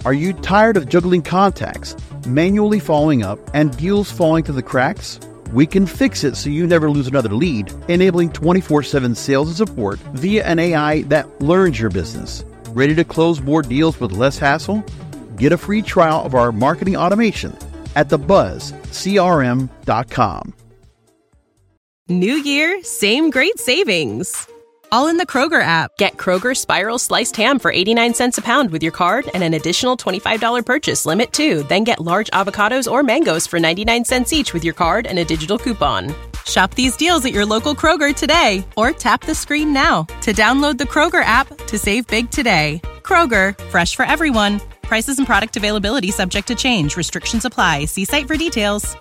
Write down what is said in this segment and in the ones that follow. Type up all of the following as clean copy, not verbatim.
Are you tired of juggling contacts, manually following up, and deals falling through the cracks? We can fix it so you never lose another lead, enabling 24/7 sales and support via an AI that learns your business. Ready to close more deals with less hassle? Get a free trial of our marketing automation at thebuzzcrm.com. New year, same great savings. All in the Kroger app. Get Kroger Spiral Sliced Ham for 89 cents a pound with your card and an additional $25 purchase limit too. Then get large avocados or mangoes for 99 cents each with your card and a digital coupon. Shop these deals at your local Kroger today or tap the screen now to download the Kroger app to save big today. Kroger, fresh for everyone. Prices and product availability subject to change. Restrictions apply. See site for details.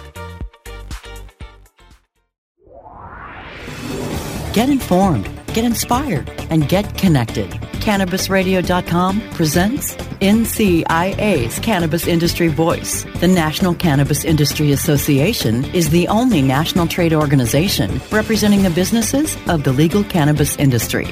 Get informed, get inspired, and get connected. CannabisRadio.com presents NCIA's Cannabis Industry Voice. The National Cannabis Industry Association is the only national trade organization representing the businesses of the legal cannabis industry.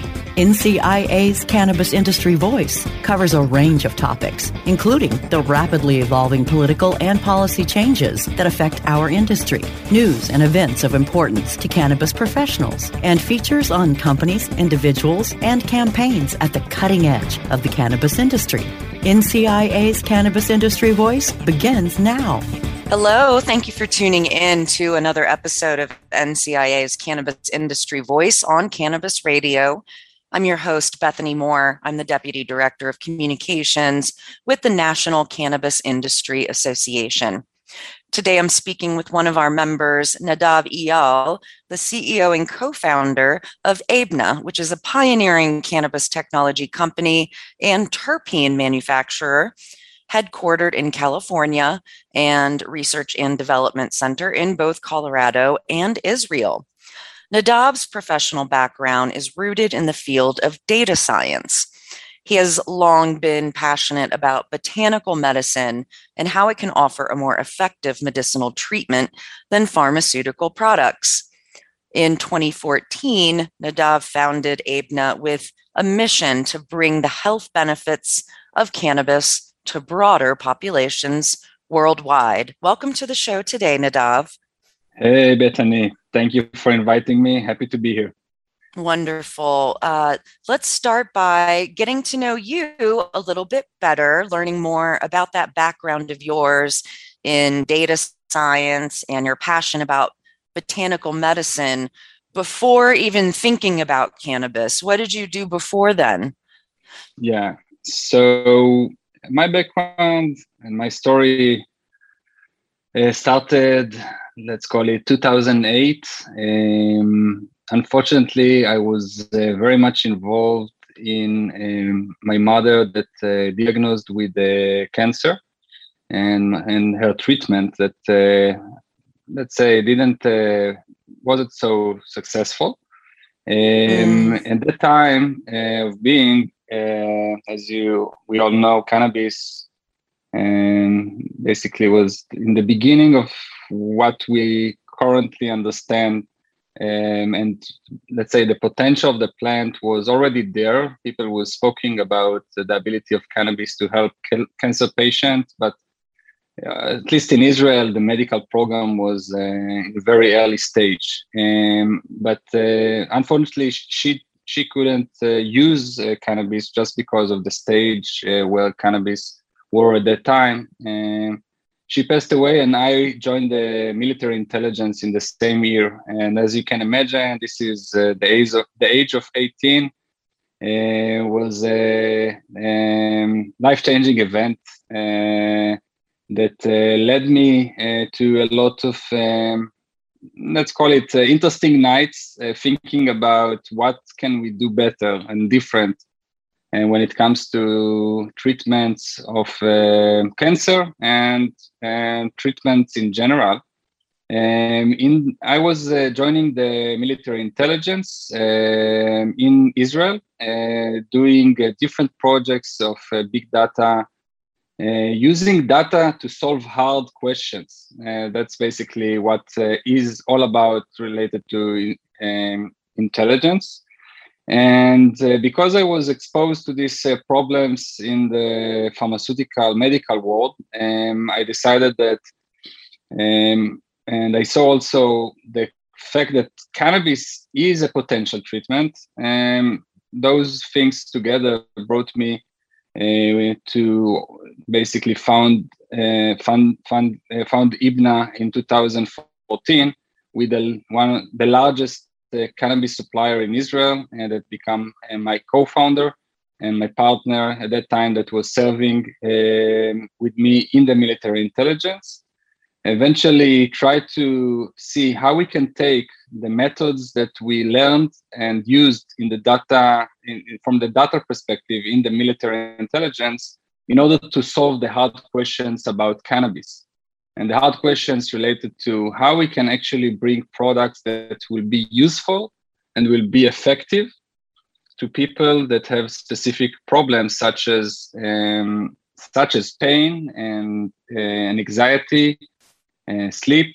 NCIA's Cannabis Industry Voice covers a range of topics, including the rapidly evolving political and policy changes that affect our industry, news and events of importance to cannabis professionals, and features on companies, individuals, and campaigns at the cutting edge of the cannabis industry. NCIA's Cannabis Industry Voice begins now. Hello, thank you for tuning in to another episode of NCIA's Cannabis Industry Voice on Cannabis Radio. I'm your host, Bethany Moore. I'm the Deputy Director of Communications with the National Cannabis Industry Association. Today, I'm speaking with one of our members, Nadav Eyal, the CEO and co-founder of Abna, which is a pioneering cannabis technology company and terpene manufacturer headquartered in California and research and development center in both Colorado and Israel. Nadav's professional background is rooted in the field of data science. He has long been passionate about botanical medicine and how it can offer a more effective medicinal treatment than pharmaceutical products. In 2014, Nadav founded Abna with a mission to bring the health benefits of cannabis to broader populations worldwide. Welcome to the show today, Nadav. Hey, Bethany. Thank you for inviting me. Happy to be here. Wonderful. Let's start by getting to know you a little bit better, learning more about that background of yours in data science and your passion about botanical medicine before even thinking about cannabis. What did you do before then? Yeah. So my background and my story started, let's call it 2008. Unfortunately, I was very much involved in my mother that diagnosed with cancer and her treatment that, let's say, wasn't so successful. At the time of being, as we all know, cannabis basically was in the beginning of what we currently understand. And let's say the potential of the plant was already there. People were speaking about the ability of cannabis to help cancer patients, but at least in Israel, the medical program was in a very early stage. But unfortunately, she couldn't use cannabis just because of the stage where cannabis were at that time. She passed away, and I joined the military intelligence in the same year. And as you can imagine, this is the age of 18. Was a life-changing event that led me to a lot of, let's call it interesting nights, thinking about what can we do better and different. And when it comes to treatments of cancer and treatments in general, I was joining the military intelligence in Israel, doing different projects of big data, using data to solve hard questions. That's basically what is all about related to intelligence. And because I was exposed to these problems in the pharmaceutical medical world, I decided that, and I saw also the fact that cannabis is a potential treatment. Those things together brought me to basically found IBNA in 2014 with the largest cannabis supplier in Israel, and that became my co-founder and my partner at that time that was serving with me in the military intelligence. Eventually try to see how we can take the methods that we learned and used in the data, from the data perspective in the military intelligence, in order to solve the hard questions about cannabis. And the hard questions related to how we can actually bring products that will be useful and will be effective to people that have specific problems such as pain and anxiety, sleep,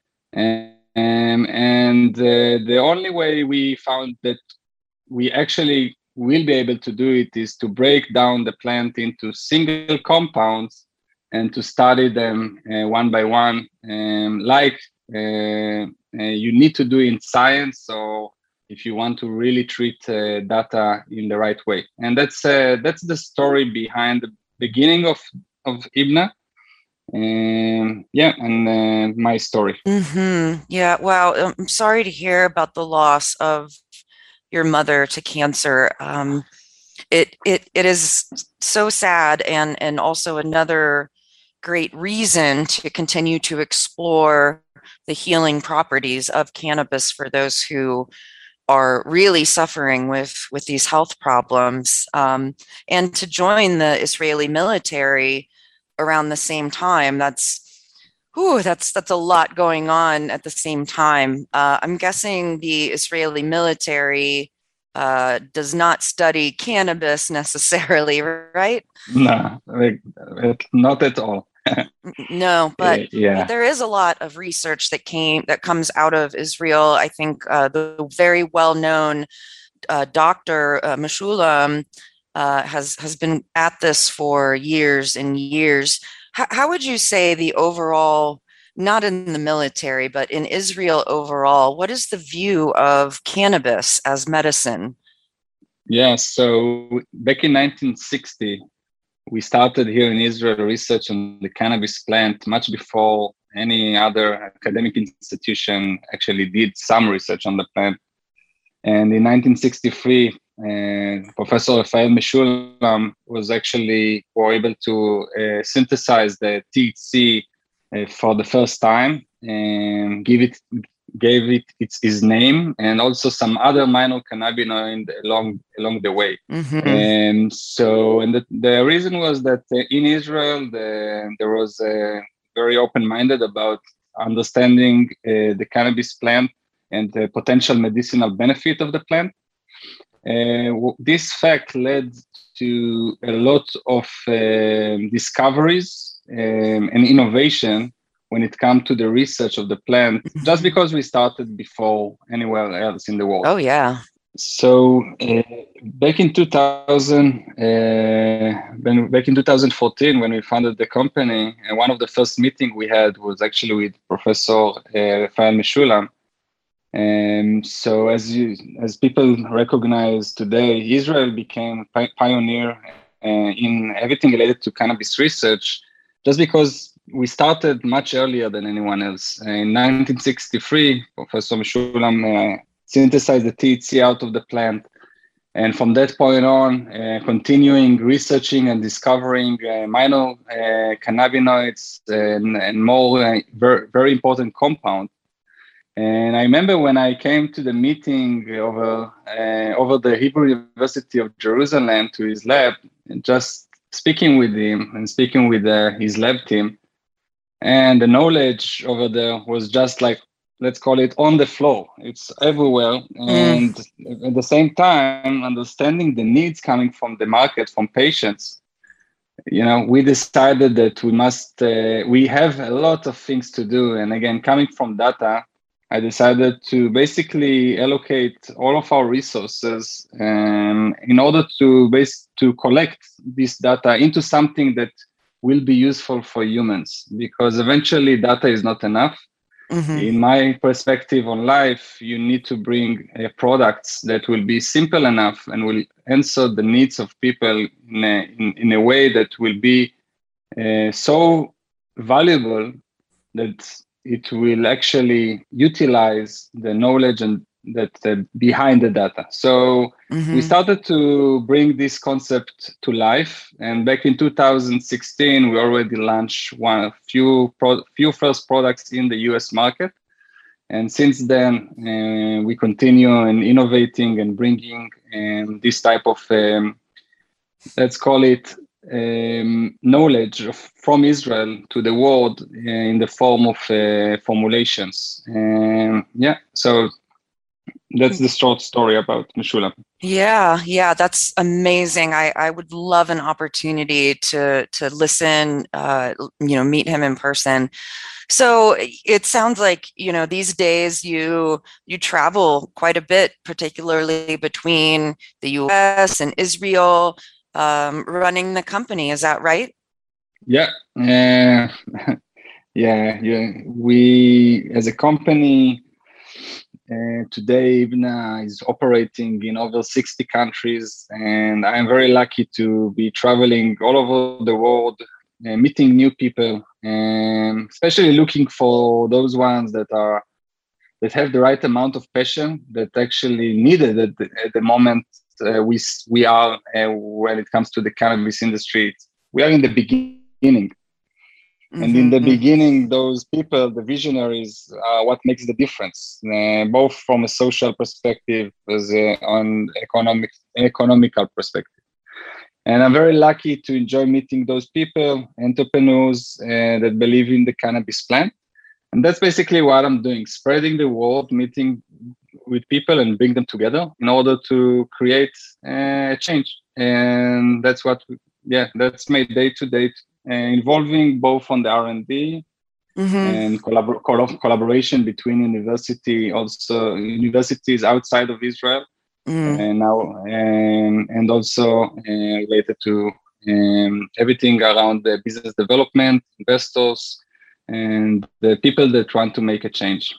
and the only way we found that we actually will be able to do it is to break down the plant into single compounds and to study them one by one, like you need to do in science, or if you want to really treat data in the right way. And that's the story behind the beginning of IBNA. And my story. Mm-hmm. Yeah. Wow. I'm sorry to hear about the loss of your mother to cancer. It is so sad, and also another great reason to continue to explore the healing properties of cannabis for those who are really suffering with these health problems, and to join the Israeli military around the same time. That's a lot going on at the same time. I'm guessing the Israeli military does not study cannabis necessarily, right? No, not at all. No, but there is a lot of research that comes out of Israel. I think the very well-known Dr. Meshulam has been at this for years and years. How would you say the overall, not in the military, but in Israel overall, what is the view of cannabis as medicine? Yeah, so back in 1960, we started here in Israel research on the cannabis plant much before any other academic institution actually did some research on the plant. And in 1963, Professor Rafael Meshulam was able to synthesize the THC for the first time and gave it his name, and also some other minor cannabinoid along the way. Mm-hmm. And the reason was that in Israel there was very open-minded about understanding the cannabis plant and the potential medicinal benefit of the plant. This fact led to a lot of discoveries and innovation when it comes to the research of the plant, just because we started before anywhere else in the world. Oh, yeah. So back in 2014, when we founded the company, and one of the first meetings we had was actually with Professor Rafael Meshulam. So as people recognize today, Israel became a pioneer in everything related to cannabis research, just because we started much earlier than anyone else. In 1963, Professor Meshulam synthesized the THC out of the plant. And from that point on, continuing researching and discovering minor cannabinoids and more very, very important compounds. And I remember when I came to the meeting over the Hebrew University of Jerusalem to his lab, and just speaking with him and speaking with his lab team, and the knowledge over there was just like, let's call it on the floor. It's everywhere. And at the same time, understanding the needs coming from the market, from patients, we decided that we have a lot of things to do. And again, coming from data, I decided to basically allocate all of our resources in order to collect this data into something that will be useful for humans, because eventually data is not enough. Mm-hmm. In my perspective on life, you need to bring products that will be simple enough and will answer the needs of people in a way that will be so valuable that it will actually utilize the knowledge and that behind the data. So we started to bring this concept to life. And back in 2016, we already launched few first products in the US market. And since then, we continue in innovating and bringing this type of, let's call it, knowledge from Israel to the world in the form of formulations. So that's the short story about Meshulam. Yeah, that's amazing. I would love an opportunity to listen, meet him in person. So it sounds like, these days you travel quite a bit, particularly between the US and Israel, running the company. Is that right? Yeah. We, as a company, today, Ibna is operating in over 60 countries, and I'm very lucky to be traveling all over the world, meeting new people, and especially looking for those ones that have the right amount of passion that actually needed at the moment we are when it comes to the cannabis industry. We are in the beginning. And in the beginning, those people, the visionaries, are what makes the difference, both from a social perspective as on economical perspective. And I'm very lucky to enjoy meeting those people, entrepreneurs that believe in the cannabis plant. And that's basically what I'm doing, spreading the word, meeting with people and bring them together in order to create a change. And that's that's my day-to-day, involving both on the R&D and collaboration between universities outside of Israel, and now and also related to everything around the business development, investors, and the people that want to make a change.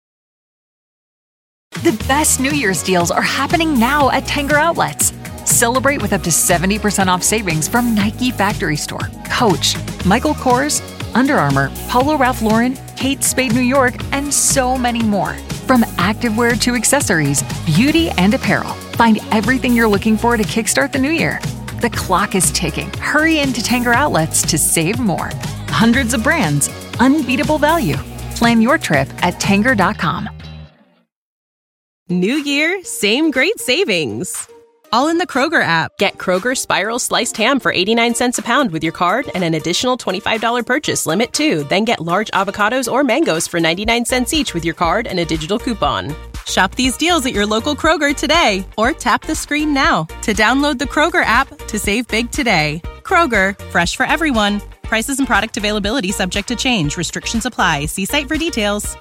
The best New Year's deals are happening now at Tanger Outlets. Celebrate with up to 70% off savings from Nike Factory Store, Coach, Michael Kors, Under Armour, Polo Ralph Lauren, Kate Spade New York, and so many more. From activewear to accessories, beauty and apparel, find everything you're looking for to kickstart the new year. The clock is ticking. Hurry into Tanger Outlets to save more. Hundreds of brands, unbeatable value. Plan your trip at Tanger.com. New year, same great savings. All in the Kroger app. Get Kroger Spiral Sliced Ham for 89 cents a pound with your card and an additional $25 purchase limit too. Then get large avocados or mangoes for 99 cents each with your card and a digital coupon. Shop these deals at your local Kroger today or tap the screen now to download the Kroger app to save big today. Kroger, fresh for everyone. Prices and product availability subject to change. Restrictions apply. See site for details.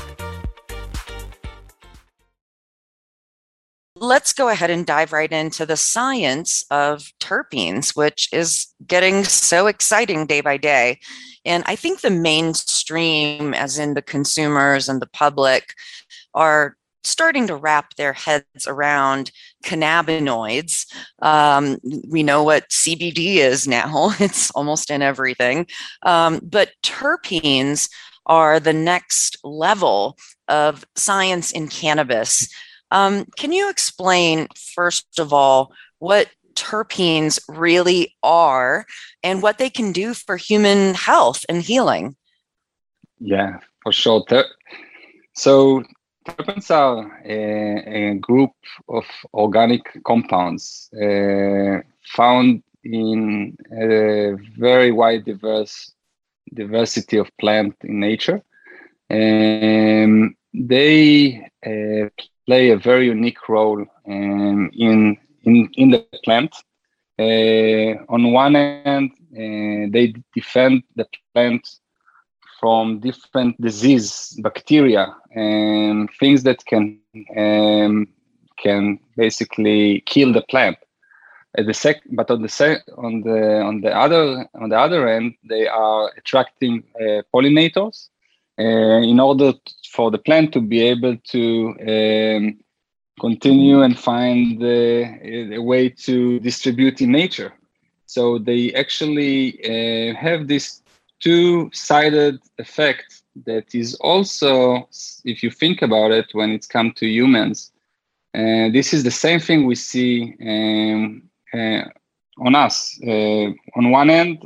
Let's go ahead and dive right into the science of terpenes, which is getting so exciting day by day. And I think the mainstream, as in the consumers and the public, are starting to wrap their heads around cannabinoids. We know what CBD is now. It's almost in everything. But terpenes are the next level of science in cannabis. Can you explain, first of all, what terpenes really are and what they can do for human health and healing? Yeah, for sure. So terpenes are a group of organic compounds found in a very wide diversity of plant in nature. They play a very unique role in the plant. On one end, they defend the plant from different disease, bacteria, and things that can basically kill the plant. But on the other end, they are attracting pollinators in order for the plant to be able to continue and find a way to distribute in nature. So they actually have this two-sided effect that is also, if you think about it, when it's come to humans, this is the same thing we see on us. On one end,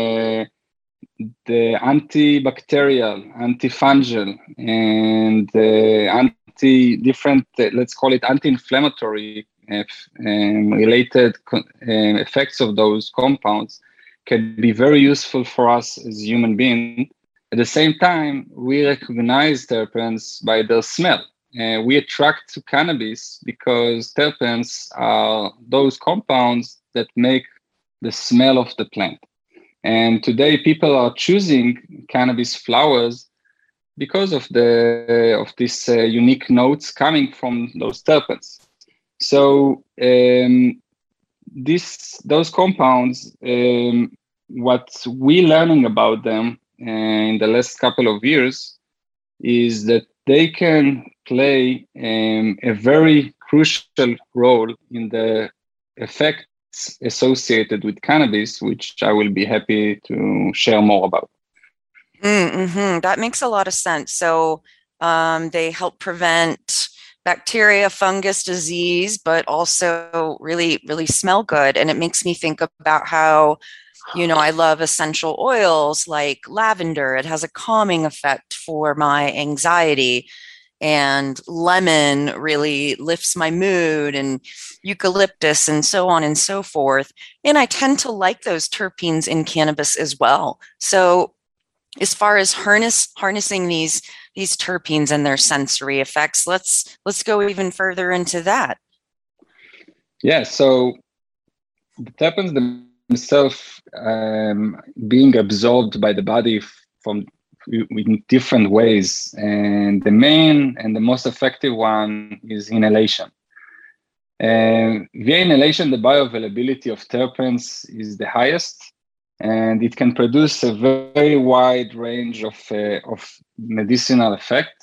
the antibacterial, antifungal, and anti-different, let's call it anti-inflammatory related effects of those compounds can be very useful for us as human beings. At the same time, we recognize terpenes by their smell. We attract to cannabis because terpenes are those compounds that make the smell of the plant. And today, people are choosing cannabis flowers because of these unique notes coming from those terpenes. So those compounds, what we're learning about them in the last couple of years is that they can play a very crucial role in the effects associated with cannabis, which I will be happy to share more about. Mm-hmm. That makes a lot of sense. So they help prevent bacteria, fungus, disease, but also really, really smell good. And it makes me think about how, I love essential oils like lavender. It has a calming effect for my anxiety. And lemon really lifts my mood, and eucalyptus, and so on and so forth. And I tend to like those terpenes in cannabis as well. So as far as harnessing these terpenes and their sensory effects, let's go even further into that. Yeah, so the terpenes themselves being absorbed by the body in different ways, and the main and the most effective one is inhalation. Via inhalation, the bioavailability of terpenes is the highest, and it can produce a very wide range of medicinal effect.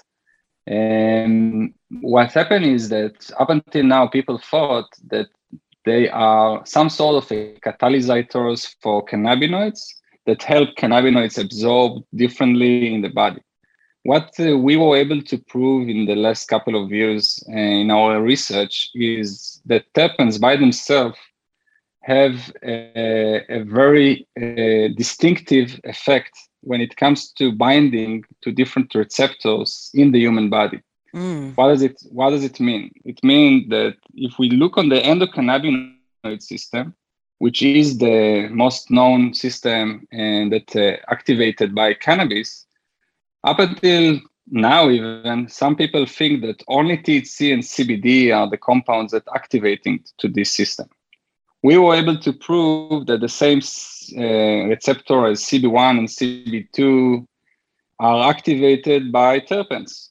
And what happened is that up until now, people thought that they are some sort of catalyzers for cannabinoids that help cannabinoids absorb differently in the body. What we were able to prove in the last couple of years in our research is that terpenes by themselves have a very distinctive effect when it comes to binding to different receptors in the human body. What does it mean? It means that if we look on the endocannabinoid system, which is the most known system and that activated by cannabis, up until now even, some people think that only THC and CBD are the compounds that are activating to this system. We were able to prove that the same receptor as CB1 and CB2 are activated by terpenes.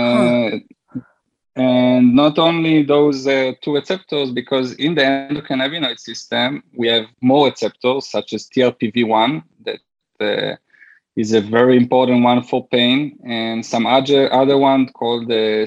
And not only those two receptors, because in the endocannabinoid system, we have more receptors such as TRPV1 that is a very important one for pain, and some other one called the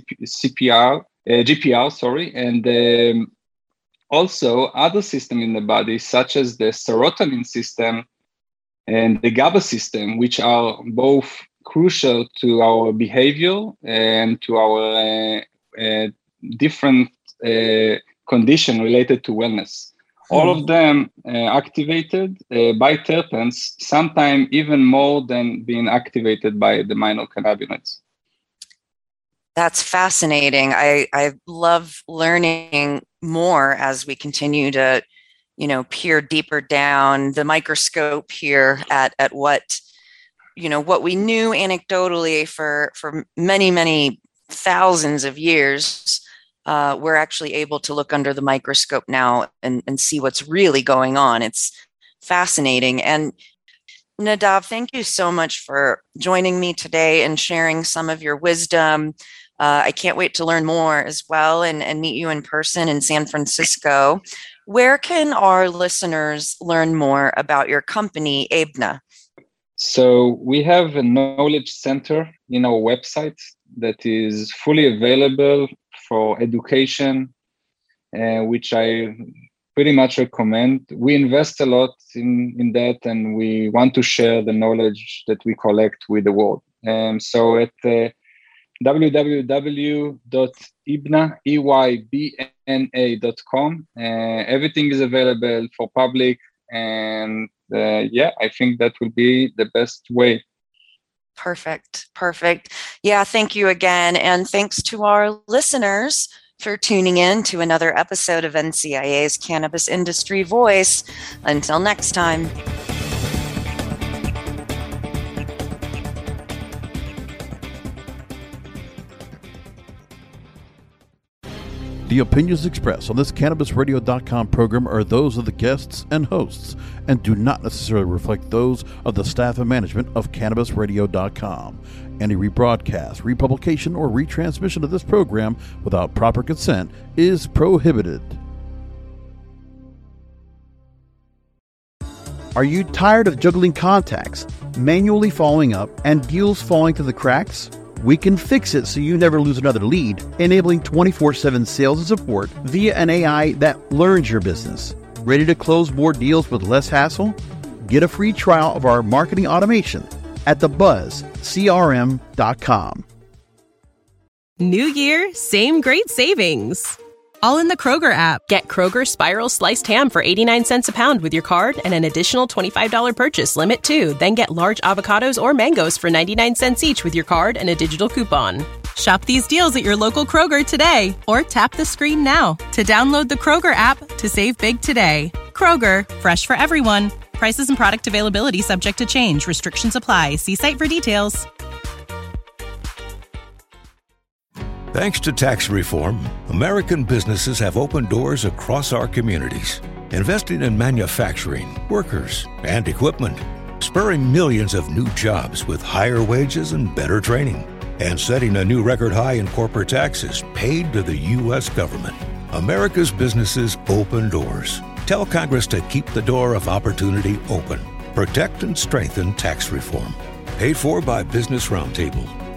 GPR, and also other systems in the body such as the serotonin system and the GABA system, which are both crucial to our behavior and to our different condition related to wellness. All of them activated by terpenes, sometimes even more than being activated by the minor cannabinoids. That's fascinating. I love learning more as we continue to, peer deeper down the microscope here at what we knew anecdotally for many, many thousands of years. We're actually able to look under the microscope now and see what's really going on. It's fascinating. And Nadav, thank you so much for joining me today and sharing some of your wisdom. I can't wait to learn more as well and meet you in person in San Francisco. Where can our listeners learn more about your company, Aibna? So we have a knowledge center in our website that is fully available for education, which I pretty much recommend. We invest a lot in that, and we want to share the knowledge that we collect with the world. So at www.eybna.com, everything is available for public, and I think that will be the best way. Perfect. Yeah, thank you again. And thanks to our listeners for tuning in to another episode of NCIA's Cannabis Industry Voice. Until next time. The opinions expressed on this CannabisRadio.com program are those of the guests and hosts and do not necessarily reflect those of the staff and management of CannabisRadio.com. Any rebroadcast, republication, or retransmission of this program without proper consent is prohibited. Are you tired of juggling contacts, manually following up, and deals falling through the cracks? We can fix it so you never lose another lead, enabling 24/7 sales and support via an AI that learns your business. Ready to close more deals with less hassle? Get a free trial of our marketing automation at thebuzzcrm.com. New year, same great savings. All in the Kroger app. Get Kroger Spiral Sliced Ham for 89 cents a pound with your card and an additional $25 purchase limit too. Then get large avocados or mangoes for 99 cents each with your card and a digital coupon. Shop these deals at your local Kroger today or tap the screen now to download the Kroger app to save big today. Kroger, fresh for everyone. Prices and product availability subject to change. Restrictions apply. See site for details. Thanks to tax reform, American businesses have opened doors across our communities, investing in manufacturing, workers, and equipment, spurring millions of new jobs with higher wages and better training, and setting a new record high in corporate taxes paid to the U.S. government. America's businesses open doors. Tell Congress to keep the door of opportunity open. Protect and strengthen tax reform. Paid for by Business Roundtable.